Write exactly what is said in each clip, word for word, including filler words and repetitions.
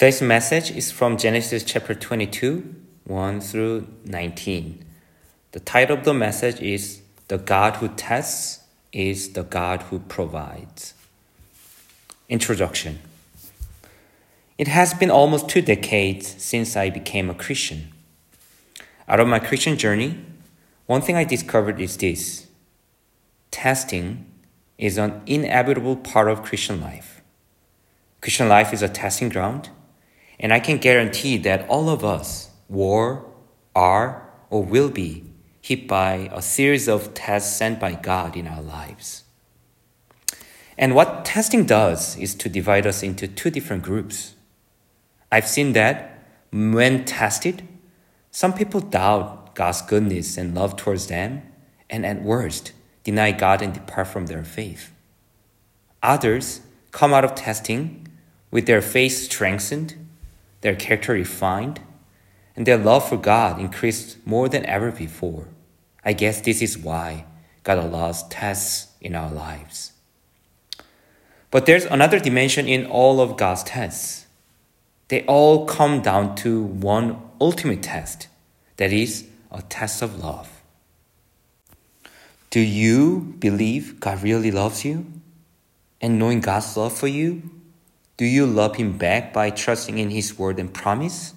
Today's message is from Genesis chapter twenty-two, one through nineteen. The title of the message is The God Who Tests is the God Who Provides. Introduction. It has been almost two decades since I became a Christian. Out of my Christian journey, one thing I discovered is this. Testing is an inevitable part of Christian life. Christian life is a testing ground, and I can guarantee that all of us were, are, or will be hit by a series of tests sent by God in our lives. And what testing does is to divide us into two different groups. I've seen that when tested, some people doubt God's goodness and love towards them, and at worst, deny God and depart from their faith. Others come out of testing with their faith strengthened, their character refined, and their love for God increased more than ever before. I guess this is why God allows tests in our lives. But there's another dimension in all of God's tests. They all come down to one ultimate test, that is, a test of love. Do you believe God really loves you? And knowing God's love for you, do you love Him back by trusting in His word and promise?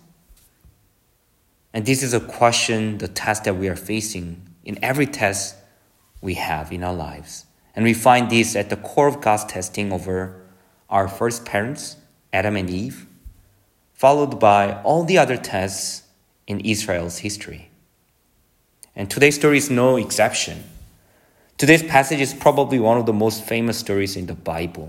And this is a question, the test that we are facing in every test we have in our lives. And we find this at the core of God's testing over our first parents, Adam and Eve, followed by all the other tests in Israel's history. And today's story is no exception. Today's passage is probably one of the most famous stories in the Bible.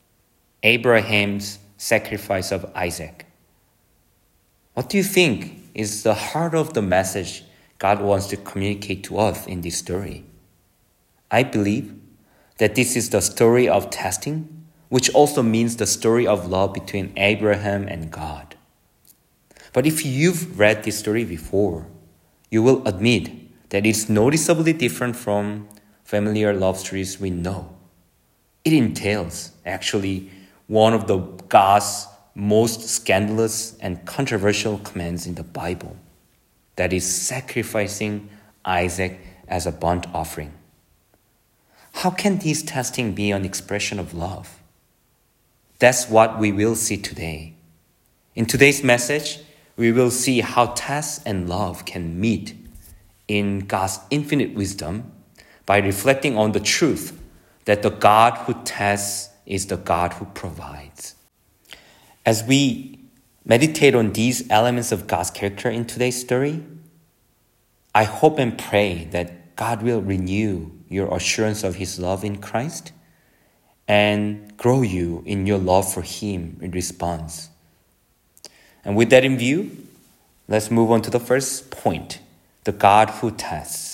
Abraham's sacrifice of Isaac. What do you think is the heart of the message God wants to communicate to us in this story? I believe that this is the story of testing, which also means the story of love between Abraham and God. But if you've read this story before, you will admit that it's noticeably different from familiar love stories we know. It entails, actually, one of the God's most scandalous and controversial commands in the Bible, that is sacrificing Isaac as a burnt offering. How can this testing be an expression of love? That's what we will see today. In today's message, we will see how tests and love can meet in God's infinite wisdom by reflecting on the truth that the God who tests is the God who provides. As we meditate on these elements of God's character in today's story, I hope and pray that God will renew your assurance of His love in Christ and grow you in your love for Him in response. And with that in view, let's move on to the first point, the God who tests.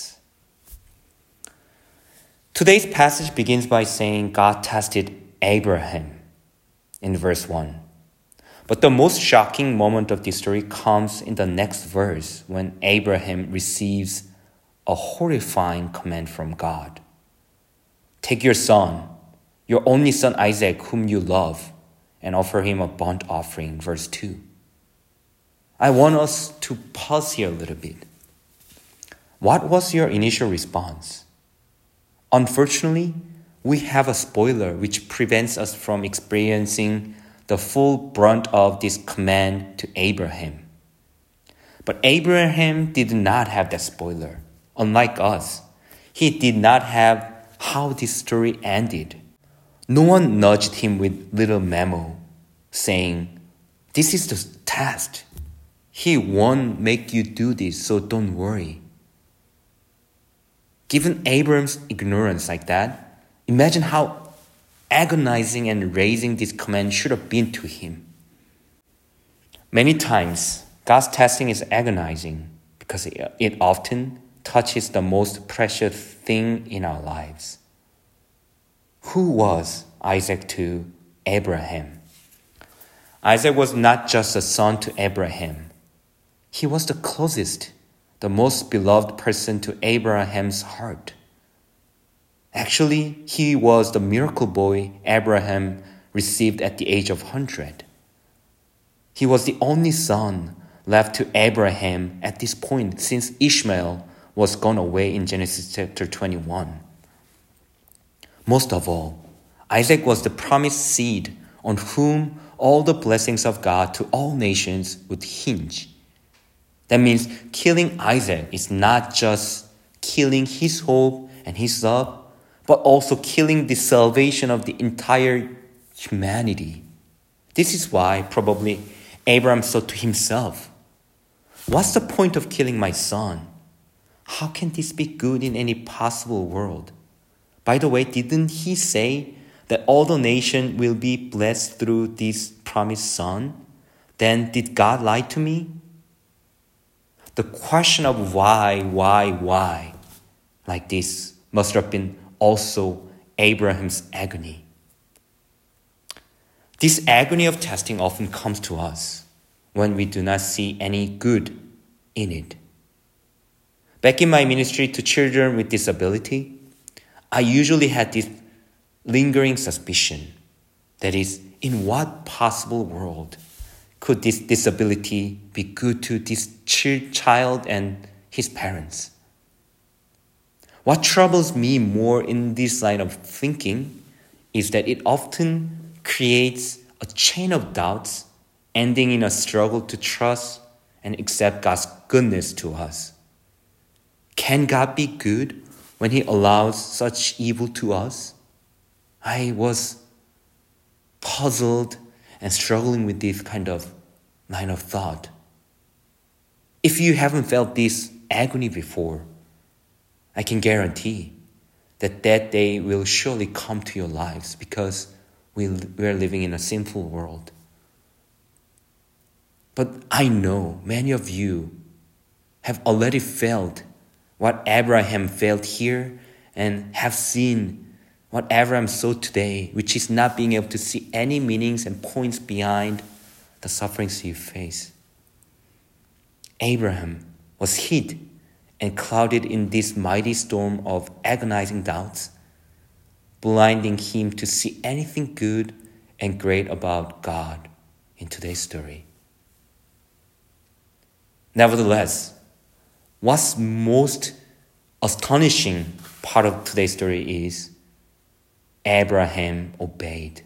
Today's passage begins by saying God tested Abraham in verse one. But the most shocking moment of this story comes in the next verse when Abraham receives a horrifying command from God. Take your son, your only son Isaac, whom you love, and offer him a burnt offering. Verse two. I want us to pause here a little bit. What was your initial response? Unfortunately, we have a spoiler which prevents us from experiencing the full brunt of this command to Abraham. But Abraham did not have that spoiler. Unlike us, he did not have how this story ended. No one nudged him with little memo saying, this is the test. He won't make you do this, so don't worry. Given Abraham's ignorance like that, imagine how agonizing and raising this command should have been to him. Many times, God's testing is agonizing because it often touches the most precious thing in our lives. Who was Isaac to Abraham? Isaac was not just a son to Abraham. He was the closest, the most beloved person to Abraham's heart. Actually, he was the miracle boy Abraham received at the age of one hundred. He was the only son left to Abraham at this point since Ishmael was gone away in Genesis chapter twenty-one. Most of all, Isaac was the promised seed on whom all the blessings of God to all nations would hinge. That means killing Isaac is not just killing his hope and his love, but also killing the salvation of the entire humanity. This is why probably Abraham thought to himself, what's the point of killing my son? How can this be good in any possible world? By the way, didn't he say that all the nation will be blessed through this promised son? Then did God lie to me? The question of why, why, why, like this, must have been also Abraham's agony. This agony of testing often comes to us when we do not see any good in it. Back in my ministry to children with disability, I usually had this lingering suspicion, that is, in what possible world could this disability be good to this child and his parents? What troubles me more in this line of thinking is that it often creates a chain of doubts ending in a struggle to trust and accept God's goodness to us. Can God be good when He allows such evil to us? I was puzzled and struggling with this kind of line of thought. If you haven't felt this agony before, I can guarantee that that day will surely come to your lives because we are living in a sinful world. But I know many of you have already felt what Abraham felt here and have seen what Abraham saw today, which is not being able to see any meanings and points behind the sufferings you face. Abraham was hid and clouded in this mighty storm of agonizing doubts, blinding him to see anything good and great about God in today's story. Nevertheless, what's most astonishing part of today's story is Abraham obeyed.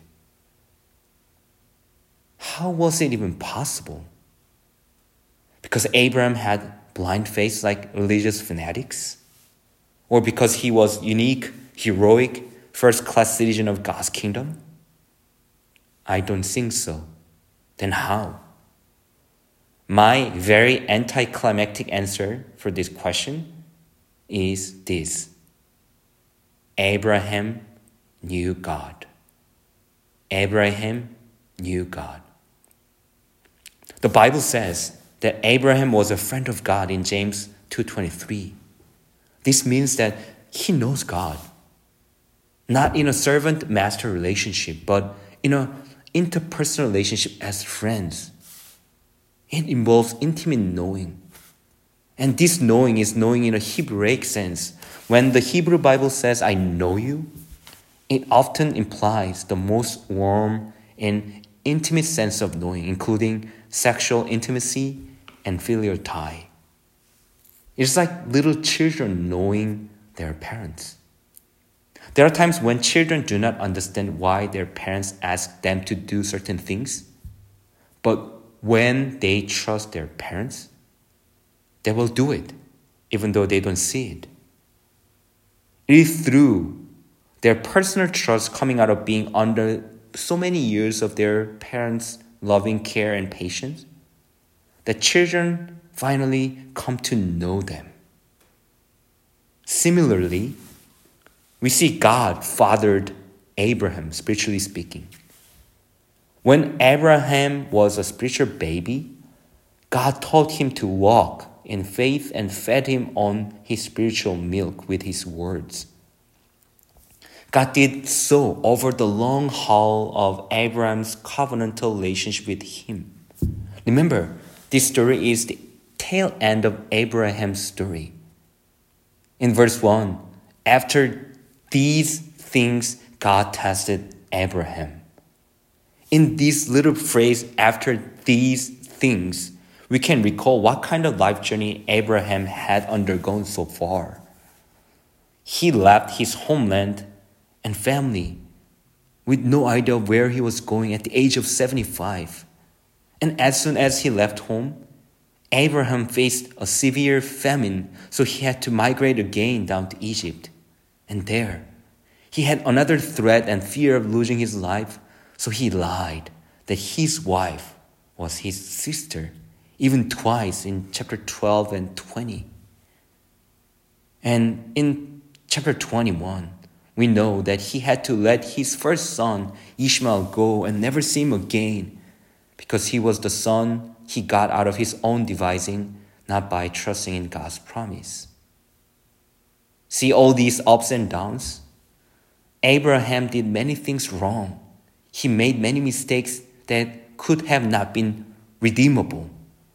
How was it even possible? Because Abraham had blind faith like religious fanatics? Or because he was unique, heroic, first-class citizen of God's kingdom? I don't think so. Then how? My very anticlimactic answer for this question is this. Abraham knew God. Abraham knew God. The Bible says that Abraham was a friend of God in James two twenty-three. This means that he knows God, not in a servant-master relationship, but in an interpersonal relationship as friends. It involves intimate knowing. And this knowing is knowing in a Hebraic sense. When the Hebrew Bible says, I know you, it often implies the most warm and intimate sense of knowing, including sexual intimacy and filial tie. It's like little children knowing their parents. There are times when children do not understand why their parents ask them to do certain things, but when they trust their parents, they will do it, even though they don't see it. It is through their personal trust coming out of being under so many years of their parents' loving care and patience that children finally come to know them. Similarly, we see God fathered Abraham, spiritually speaking. When Abraham was a spiritual baby, God taught him to walk in faith and fed him on his spiritual milk with his words. God did so over the long haul of Abraham's covenantal relationship with him. Remember, this story is the tail end of Abraham's story. In verse one, after these things, God tested Abraham. In this little phrase, after these things, we can recall what kind of life journey Abraham had undergone so far. He left his homeland and family with no idea where he was going at the age of seventy-five. And as soon as he left home, Abraham faced a severe famine, so he had to migrate again down to Egypt. And there, he had another threat and fear of losing his life, so he lied that his wife was his sister, even twice in chapter twelve and twenty. And in chapter twenty-one, we know that he had to let his first son, Ishmael, go and never see him again because he was the son he got out of his own devising, not by trusting in God's promise. See all these ups and downs? Abraham did many things wrong. He made many mistakes that could have not been redeemable.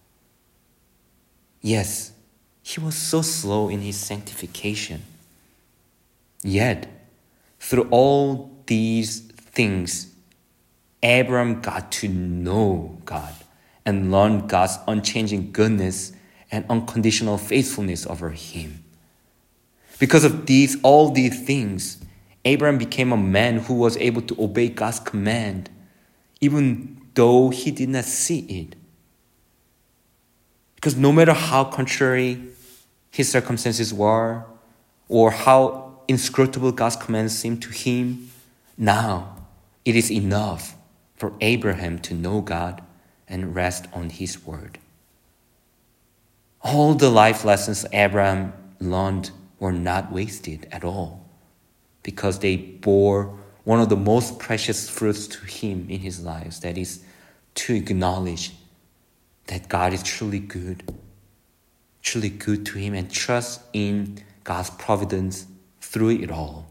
Yes, he was so slow in his sanctification. Yet, through all these things, Abraham got to know God and learned God's unchanging goodness and unconditional faithfulness over him. Because of these, all these things, Abraham became a man who was able to obey God's command, even though he did not see it. Because no matter how contrary his circumstances were, or how inscrutable God's commands seemed to him, now it is enough for Abraham to know God and rest on his word. All the life lessons Abraham learned were not wasted at all, because they bore one of the most precious fruits to him in his life, that is, to acknowledge that God is truly good, truly good to him, and trust in God's providence through it all.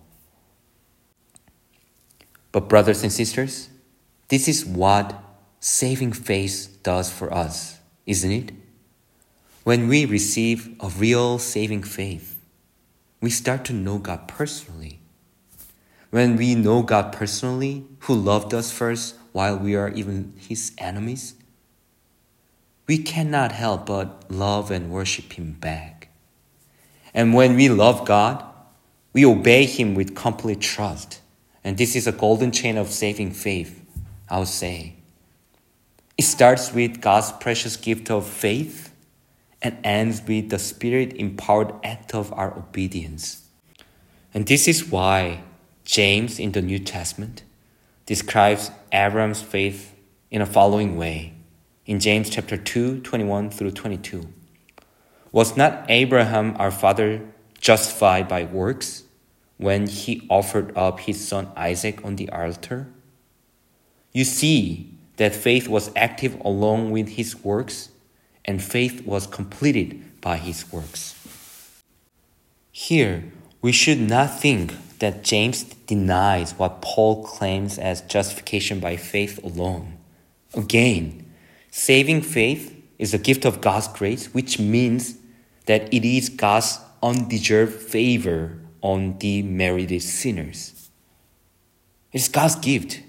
But brothers and sisters, this is what saving faith does for us, isn't it? When we receive a real saving faith, we start to know God personally. When we know God personally, who loved us first while we are even his enemies, we cannot help but love and worship him back. And when we love God, we obey him with complete trust. And this is a golden chain of saving faith, I would say. It starts with God's precious gift of faith and ends with the Spirit-empowered act of our obedience. And this is why James in the New Testament describes Abraham's faith in the following way. In James chapter two, twenty-one through twenty-two. Was not Abraham our father justified by works when he offered up his son Isaac on the altar? You see that faith was active along with his works, and faith was completed by his works. Here, we should not think that James denies what Paul claims as justification by faith alone. Again, saving faith is a gift of God's grace, which means that it is God's undeserved favor on demerited sinners. It's God's gift.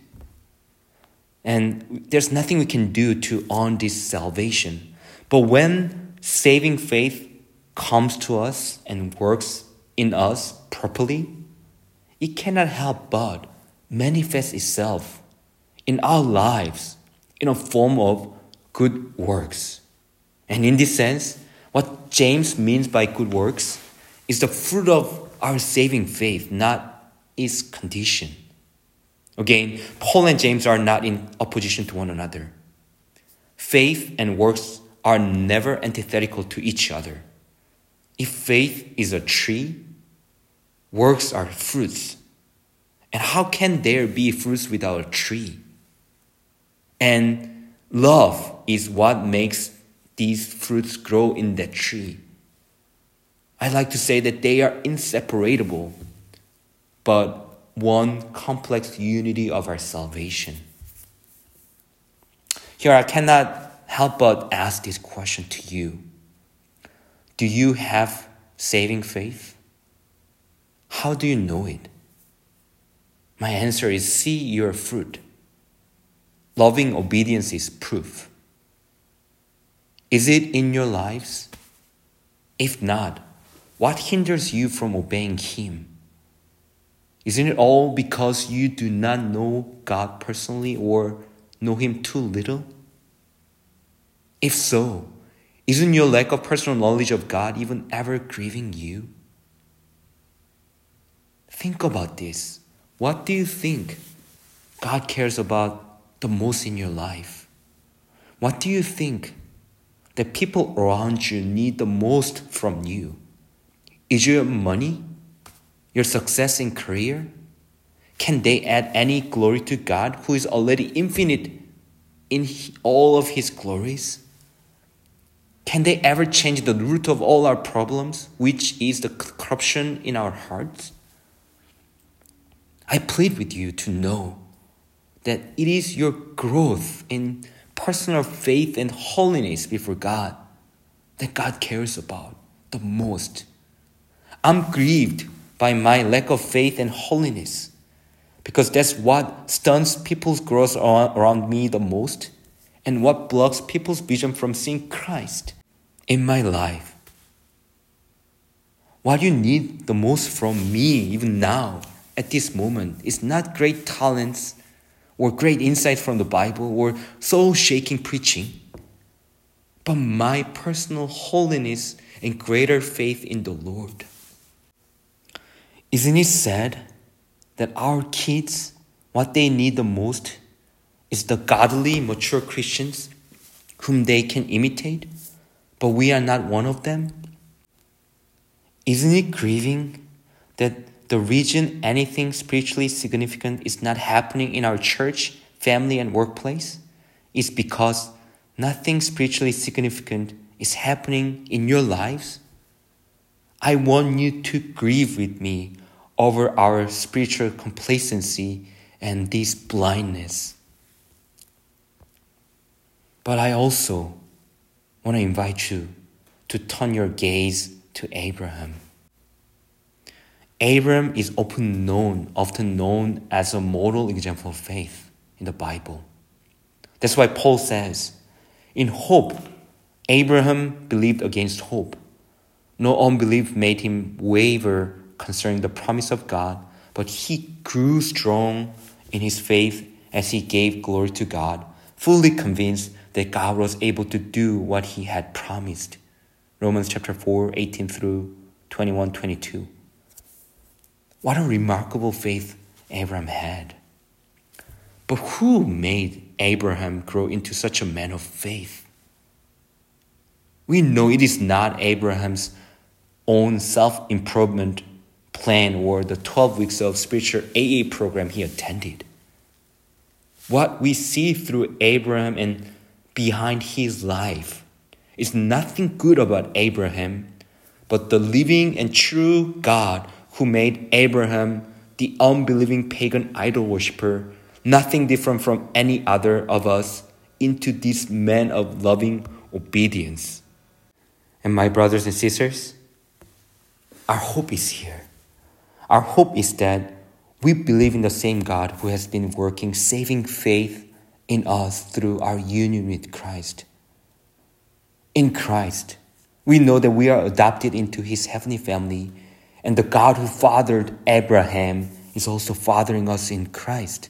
And there's nothing we can do to earn this salvation. But when saving faith comes to us and works in us properly, it cannot help but manifest itself in our lives in a form of good works. And in this sense, what James means by good works is the fruit of our saving faith, not its condition. Again, Paul and James are not in opposition to one another. Faith and works are never antithetical to each other. If faith is a tree, works are fruits. And how can there be fruits without a tree? And love is what makes these fruits grow in that tree. I like to say that they are inseparable, but one complex unity of our salvation. Here I cannot help but ask this question to you. Do you have saving faith? How do you know it? My answer is see your fruit. loving obedience is proof. Is it in your lives? If not, what hinders you from obeying Him? Isn't it all because you do not know God personally or know Him too little? If so, isn't your lack of personal knowledge of God even ever grieving you? Think about this. What do you think God cares about the most in your life? What do you think that people around you need the most from you? Is your money? Your success in career? Can they add any glory to God who is already infinite in all of His glories? Can they ever change the root of all our problems, which is the corruption in our hearts? I plead with you to know that it is your growth in personal faith and holiness before God that God cares about the most. I'm grieved by my lack of faith and holiness because that's what stunts people's growth around me the most and what blocks people's vision from seeing Christ in my life. What you need the most from me even now at this moment is not great talents or great insight from the Bible or soul-shaking preaching, but my personal holiness and greater faith in the Lord. Isn't it sad that our kids, what they need the most is the godly, mature Christians whom they can imitate, but we are not one of them? Isn't it grieving that the reason anything spiritually significant is not happening in our church, family, and workplace is because nothing spiritually significant is happening in your lives? I want you to grieve with me over our spiritual complacency and this blindness. But I also want to invite you to turn your gaze to Abraham. Abraham is often known, often known as a model example of faith in the Bible. That's why Paul says, in hope, Abraham believed against hope. No unbelief made him waver concerning the promise of God, but he grew strong in his faith as he gave glory to God, fully convinced that God was able to do what he had promised. Romans chapter four, eighteen through twenty-one, twenty-two. What a remarkable faith Abraham had. But who made Abraham grow into such a man of faith? We know it is not Abraham's own self-improvement plan or the twelve weeks of spiritual A A program he attended. What we see through Abraham and behind his life is nothing good about Abraham, but the living and true God who made Abraham the unbelieving pagan idol worshiper, nothing different from any other of us, into this man of loving obedience. And my brothers and sisters, our hope is here. Our hope is that we believe in the same God who has been working saving faith in us through our union with Christ. In Christ, we know that we are adopted into His heavenly family, and the God who fathered Abraham is also fathering us in Christ.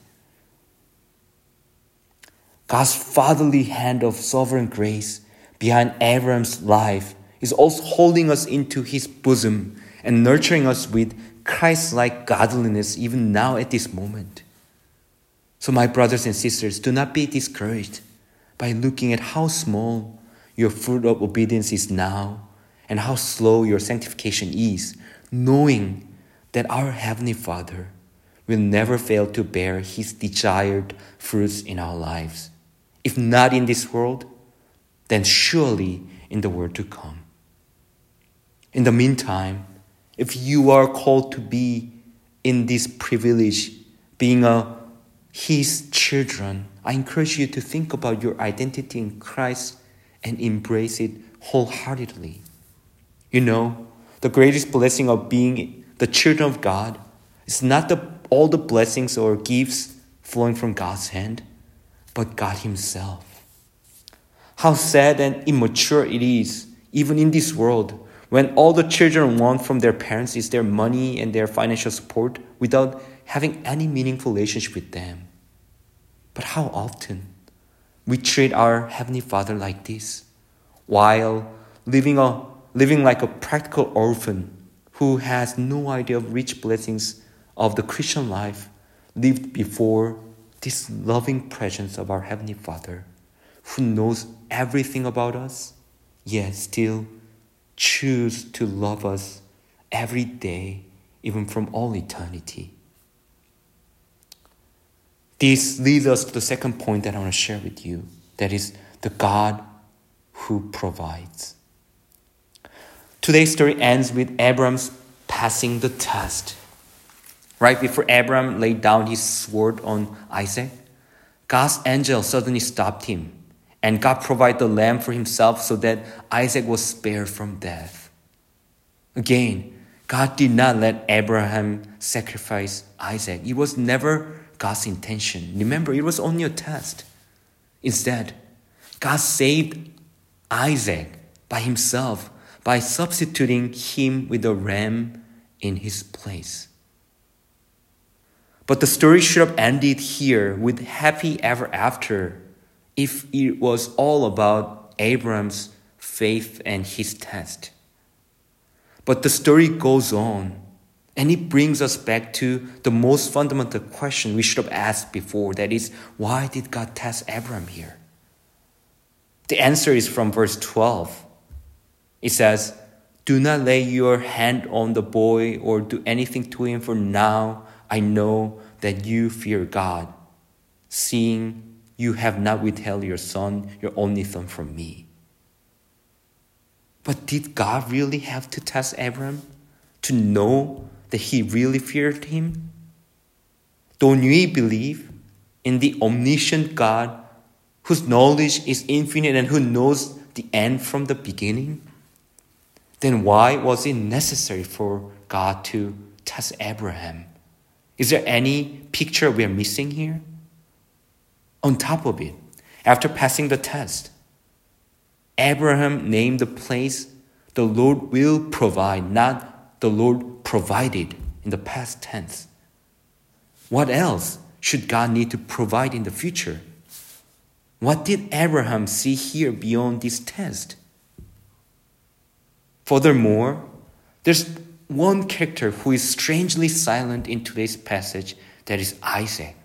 God's fatherly hand of sovereign grace behind Abraham's life is also holding us into His bosom and nurturing us with Christ-like godliness even now at this moment. So my brothers and sisters, do not be discouraged by looking at how small your fruit of obedience is now and how slow your sanctification is, knowing that our Heavenly Father will never fail to bear His desired fruits in our lives. If not in this world, then surely in the world to come. In the meantime, if you are called to be in this privilege, being a His children, I encourage you to think about your identity in Christ and embrace it wholeheartedly. You know, the greatest blessing of being the children of God is not the, all the blessings or gifts flowing from God's hand, but God himself. How sad and immature it is, even in this world, when all the children want from their parents is their money and their financial support without having any meaningful relationship with them. But how often we treat our Heavenly Father like this, while living, a, living like a practical orphan who has no idea of rich blessings of the Christian life lived before this loving presence of our Heavenly Father, who knows everything about us, yet still choose to love us every day, even from all eternity. This leads us to the second point that I want to share with you. That is the God who provides. Today's story ends with Abram's passing the test. Right before Abram laid down his sword on Isaac, God's angel suddenly stopped him, and God provided the lamb for himself so that Isaac was spared from death. Again, God did not let Abraham sacrifice Isaac. It was never God's intention. Remember, it was only a test. Instead, God saved Isaac by himself by substituting him with a ram in his place. But the story should have ended here with happy ever after if it was all about Abram's faith and his test. But the story goes on, and it brings us back to the most fundamental question we should have asked before. That is, why did God test Abram here? The answer is from verse twelve. It says, "Do not lay your hand on the boy or do anything to him, for now I know that you fear God, seeing you have not withheld your son, your only son, from me." But did God really have to test Abram to know that he really feared him? Don't we believe in the omniscient God whose knowledge is infinite and who knows the end from the beginning? Then why was it necessary for God to test Abraham? Is there any picture we are missing here? On top of it, after passing the test, Abraham named the place "the Lord will provide," not "the Lord provided" in the past tense. What else should God need to provide in the future? What did Abraham see here beyond this test? Furthermore, there's one character who is strangely silent in today's passage, that is Isaac.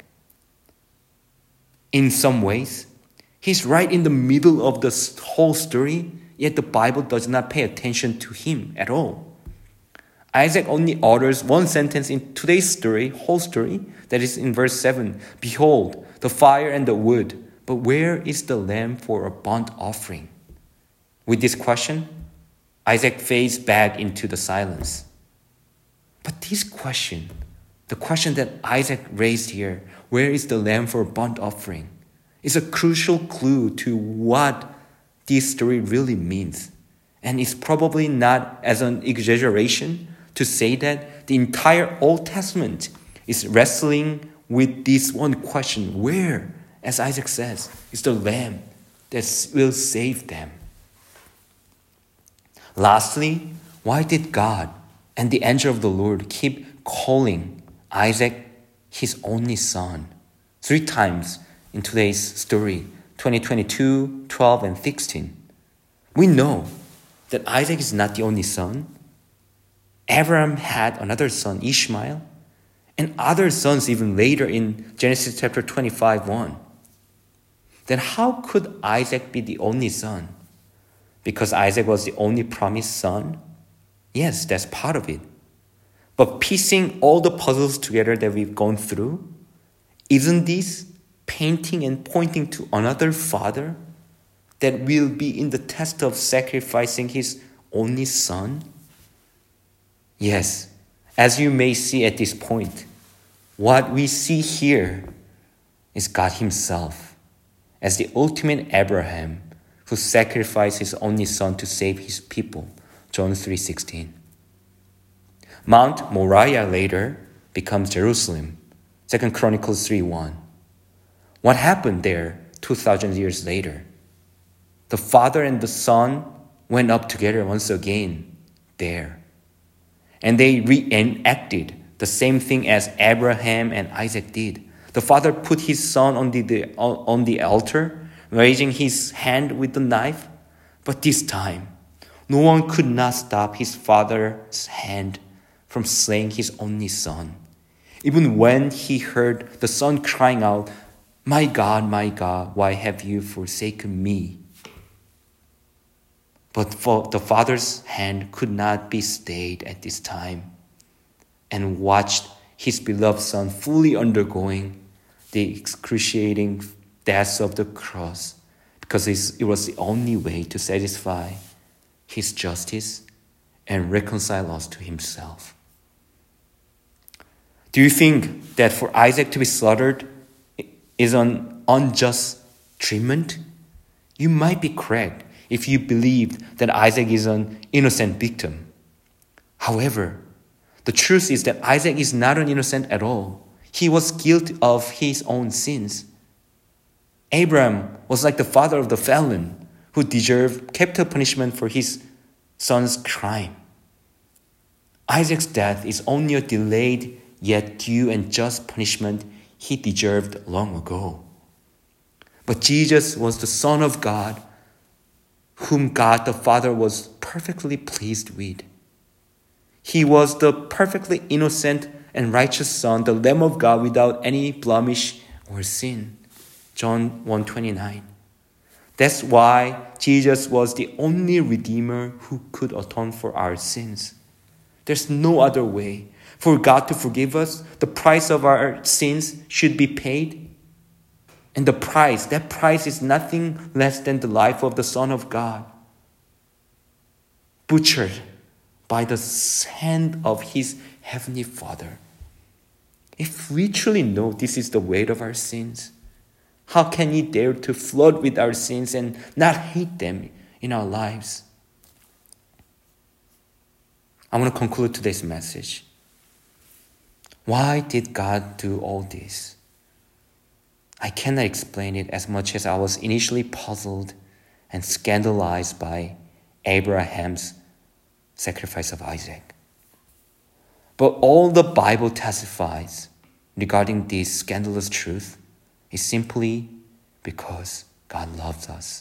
In some ways, he's right in the middle of the whole story, yet the Bible does not pay attention to him at all. Isaac only utters one sentence in today's story, whole story, that is in verse seven. "Behold, the fire and the wood, but where is the lamb for a burnt offering?" With this question, Isaac fades back into the silence. But this question, the question that Isaac raised here, "Where is the lamb for a burnt offering?" is a crucial clue to what this story really means. And it's probably not as an exaggeration to say that the entire Old Testament is wrestling with this one question: where, as Isaac says, is the lamb that will save them? Lastly, why did God and the angel of the Lord keep calling Isaac his only son three times in today's story, twenty, twenty-two, twelve, and sixteen? We know that Isaac is not the only son. Abraham had another son, Ishmael, and other sons even later in Genesis chapter twenty-five, one. Then how could Isaac be the only son? Because Isaac was the only promised son? Yes, that's part of it. But piecing all the puzzles together that we've gone through, isn't this painting and pointing to another father that will be in the test of sacrificing his only son? Yes, as you may see at this point, what we see here is God himself as the ultimate Abraham who sacrificed his only son to save his people. John three sixteen. Mount Moriah later becomes Jerusalem. Second Chronicles three one. What happened there two thousand years later? The father and the son went up together once again there. And they reenacted the same thing as Abraham and Isaac did. The father put his son on the, the, on the altar, raising his hand with the knife. But this time, no one could not stop his father's hand from slaying his only son. Even when he heard the son crying out, "My God, my God, why have you forsaken me?" But for the father's hand could not be stayed at this time, and watched his beloved son fully undergoing the excruciating death of the cross, because it was the only way to satisfy his justice and reconcile us to himself. Do you think that for Isaac to be slaughtered is an unjust treatment? You might be correct if you believed that Isaac is an innocent victim. However, the truth is that Isaac is not an innocent at all. He was guilty of his own sins. Abraham was like the father of the felon who deserved capital punishment for his son's crime. Isaac's death is only a delayed yet due and just punishment he deserved long ago. But Jesus was the Son of God, whom God the Father was perfectly pleased with. He was the perfectly innocent and righteous Son, the Lamb of God without any blemish or sin. John one twenty-nine. That's why Jesus was the only Redeemer who could atone for our sins. There's no other way for God to forgive us. The price of our sins should be paid. And the price, that price is nothing less than the life of the Son of God, butchered by the hand of his heavenly Father. If we truly know this is the weight of our sins, how can we dare to flood with our sins and not hate them in our lives? I want to conclude today's message. Why did God do all this? I cannot explain it as much as I was initially puzzled and scandalized by Abraham's sacrifice of Isaac. But all the Bible testifies regarding this scandalous truth is simply because God loves us.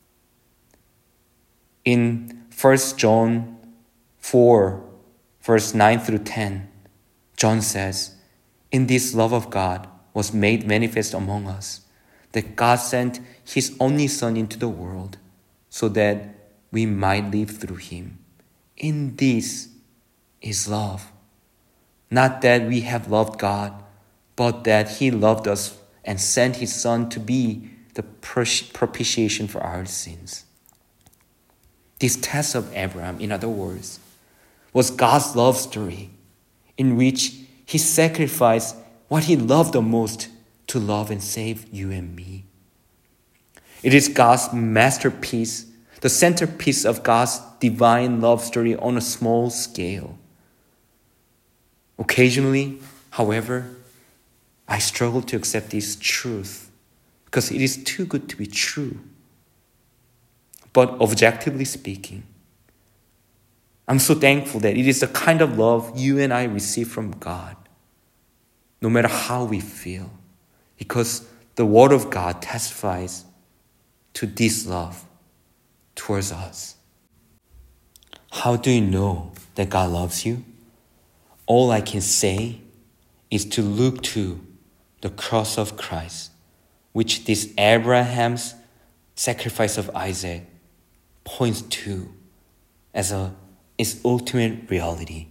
In First John four, verse nine through ten, John says, "In this love of God was made manifest among us, that God sent his only Son into the world so that we might live through him. In this is love. Not that we have loved God, but that he loved us and sent his Son to be the propitiation for our sins." This test of Abraham, in other words, was God's love story in which he sacrificed what he loved the most to love and save you and me. It is God's masterpiece, the centerpiece of God's divine love story on a small scale. Occasionally, however, I struggle to accept this truth because it is too good to be true. But objectively speaking, I'm so thankful that it is the kind of love you and I receive from God, no matter how we feel, because the Word of God testifies to this love towards us. How do you know that God loves you? All I can say is to look to the cross of Christ, which this Abraham's sacrifice of Isaac points to as a its ultimate reality.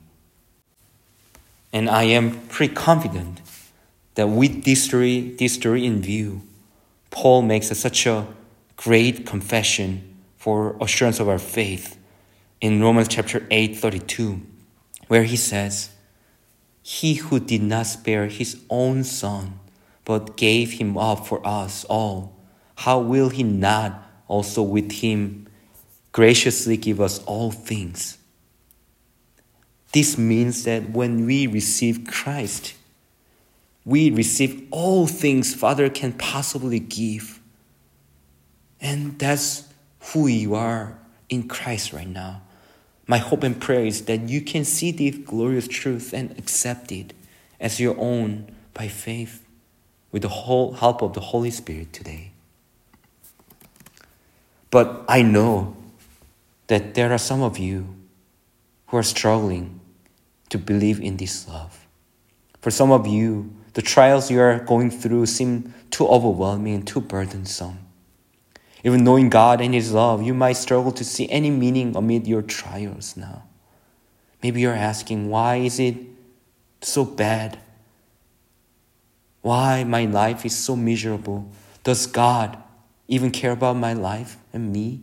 And I am pretty confident that with this story, this story in view, Paul makes a, such a great confession for assurance of our faith in Romans chapter eight, thirty-two, where he says, "He who did not spare his own Son, but gave him up for us all, how will he not also with him graciously give us all things?" This means that when we receive Christ, we receive all things Father can possibly give. And that's who you are in Christ right now. My hope and prayer is that you can see this glorious truth and accept it as your own by faith with the whole help of the Holy Spirit today. But I know that there are some of you who are struggling to believe in this love. For some of you, the trials you are going through seem too overwhelming and too burdensome. Even knowing God and His love, you might struggle to see any meaning amid your trials now. Maybe you're asking, why is it so bad? Why my life is so miserable? Does God even care about my life and me?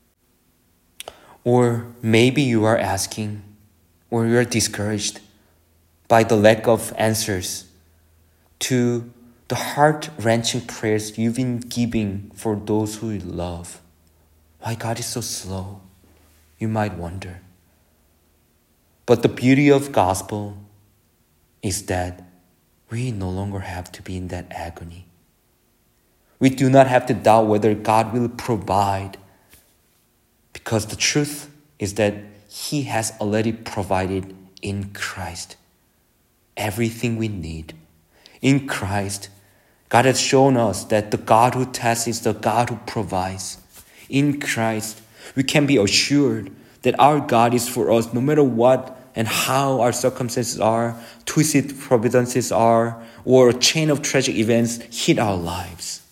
Or maybe you are asking, or you are discouraged by the lack of answers to the heart-wrenching prayers you've been giving for those who you love. Why God is so slow? You might wonder. But the beauty of gospel is that we no longer have to be in that agony. We do not have to doubt whether God will provide, because the truth is that He has already provided in Christ everything we need. In Christ, God has shown us that the God who tests is the God who provides. In Christ, we can be assured that our God is for us no matter what and how our circumstances are, twisted providences are, or a chain of tragic events hit our lives.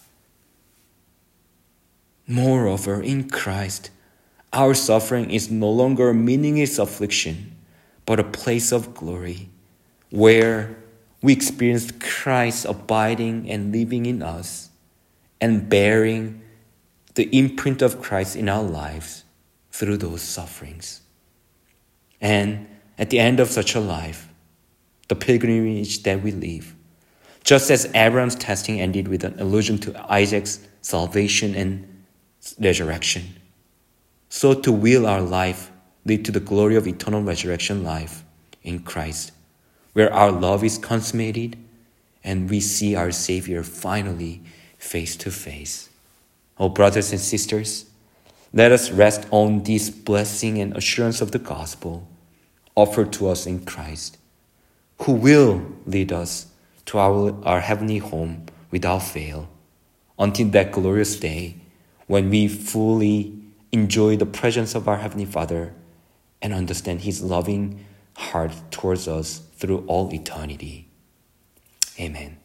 Moreover, in Christ, our suffering is no longer a meaningless affliction, but a place of glory, where we experience Christ abiding and living in us and bearing the imprint of Christ in our lives through those sufferings. And at the end of such a life, the pilgrimage that we live, just as Abraham's testing ended with an allusion to Isaac's salvation and resurrection, so to will our life lead to the glory of eternal resurrection life in Christ, where our love is consummated and we see our Savior finally face to face. Oh, brothers and sisters, let us rest on this blessing and assurance of the gospel offered to us in Christ, who will lead us to our, our heavenly home without fail, until that glorious day when we fully enjoy the presence of our Heavenly Father and understand His loving heart towards us through all eternity. Amen.